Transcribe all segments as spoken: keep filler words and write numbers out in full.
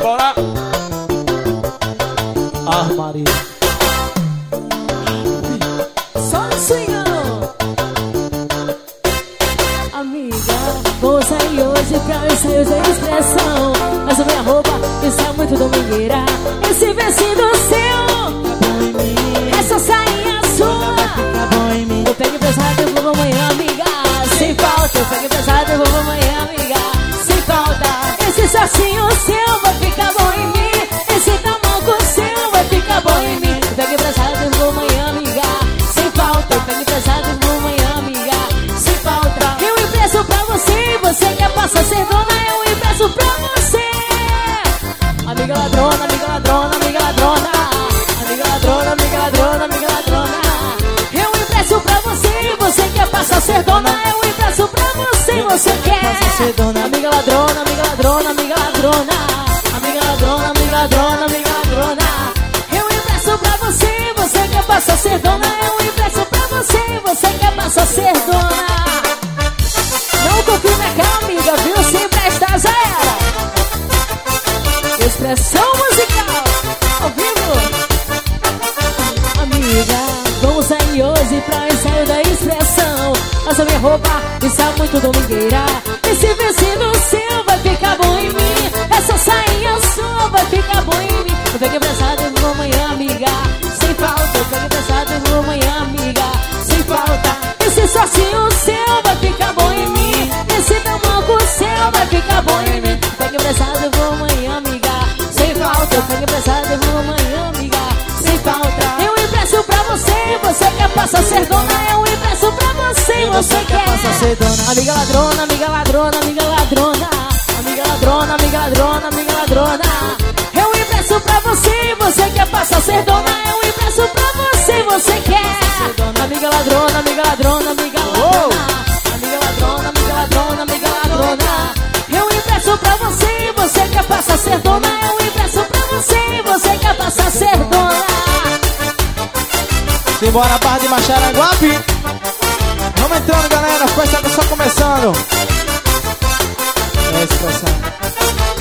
bora. Ah, Maria. Sozinho. Amiga, vou sair hoje pra ensaio de expressão. Mas a minha roupa está muito domingueira. Esse vestido seu, essa sainha sua. Eu pego pesado e vou amanhã, amiga. Sem falta, eu pego pesado e vou amanhã, amiga. Sem falta, esse shortinho seu vai ficar bom em mim. Esse tamanco seu vai ficar bom em mim. Eu pego pesado e vou amanhã, amiga. Sem falta, eu pego pesado e vou amanhã, amiga. Sem falta, eu empresto pra você. Você quer passar ser dona, eu empresto pra você. Amiga ladrona, amiga ladrona, amiga ladrona. Amiga ladrona, amiga ladrona, amiga ladrona. Eu empresto pra você. Você quer passar ser dona, eu empresto pra você. Você quer ser dona. Amiga ladrona, amiga ladrona, amiga ladrona. Amiga ladrona, amiga ladrona, amiga ladrona. Eu empresto pra você. Você quer passar a ser dona, eu empresto pra você. Você quer passar a ser dona. Não confia naquela amiga, viu? Se emprestar já era. Expressão musical ao vivo. Amiga, vamos sair hoje pra ensaio da expressão. Mas a minha roupa está muito domingueira. Esse vestido seu vai ficar bom em mim. Essa sainha sua vai ficar bom em mim. Eu peguei emprestado e vou amanhã, amiga. Sem falta, eu peguei emprestado e vou amanhã, amiga. Sem falta, esse shortinho seu vai ficar bom em mim. Esse tamanco seu vai ficar bom em mim. Eu peguei emprestado e vou amanhã, amiga. Sem falta, eu peguei emprestado e vou amanhã, amiga. Sem falta, eu empresto pra você. Você quer passar a ser dona, eu empresto pra você. Você quer passar a ser dona. Amiga ladrona, amiga ladrona, amiga ladrona. Amiga ladrona, amiga ladrona, amiga ladrona. Eu empresto pra você. Você quer passar a ser dona, eu empresto pra você. Você quer. Amiga ladrona, amiga ladrona, amiga ladrona. Amiga ladrona, amiga ladrona, amiga ladrona. Eu empresto pra você. Você quer passar a ser dona, eu empresto pra você. Você quer passar a ser dona. Simbora, Barra de Macharanguape. Vamos entrando, galera. A festa tá só começando. É a expressão.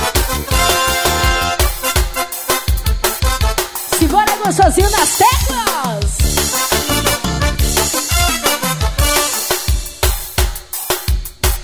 Simbora, gostosinho nas teclas.